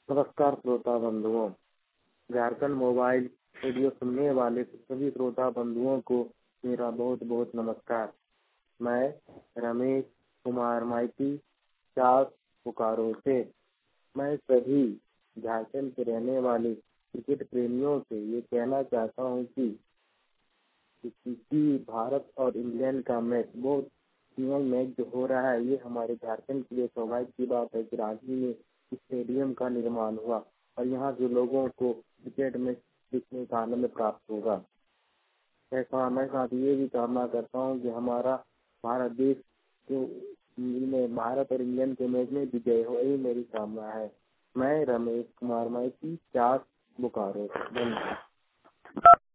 नमस्कार श्रोता बंधुओं। झारखंड मोबाइल रेडियो सुनने वाले सभी श्रोता बंधुओं को मेरा बहुत बहुत नमस्कार। मैं रमेश कुमार माइती चास बोकारो से मैं सभी झारखंड के रहने वाले क्रिकेट प्रेमियों से ये कहना चाहता हूँ कि भारत और इंग्लैंड का मैच बहुत मैच जो हो रहा है, ये हमारे झारखंड के लिए सौभाग्य की बात है कि रांची में स्टेडियम का निर्माण हुआ और यहाँ के लोगों को क्रिकेट में देखने का आनंद प्राप्त होगा। ऐसा मैं साथ ये भी कामना करता हूँ कि हमारा भारत देश में भारत और इंग्लैंड के मैच में विजय हो, यही मेरी कामना है। मैं रमेश कुमार माइती चास बोकारो। धन्यवाद।